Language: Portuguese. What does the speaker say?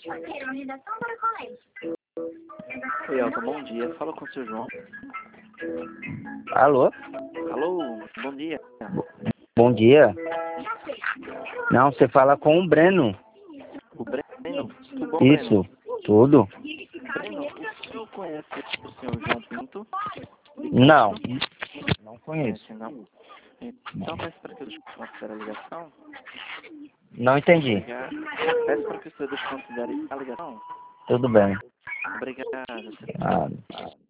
Oi, Elton, bom dia. Fala com o seu João. Alô? Alô, bom dia. Bom dia. Não, você fala com o Breno. O Breno? Tudo bom, Isso, Breno? tudo. Breno, o senhor conhece o senhor João Pinto? Não, não conheço. Conhece, não? Então peço para que eu desconsidere a ligação. Não entendi. Peço para que o senhor desconsidere a ligação. Tudo bem. Obrigado. Ah,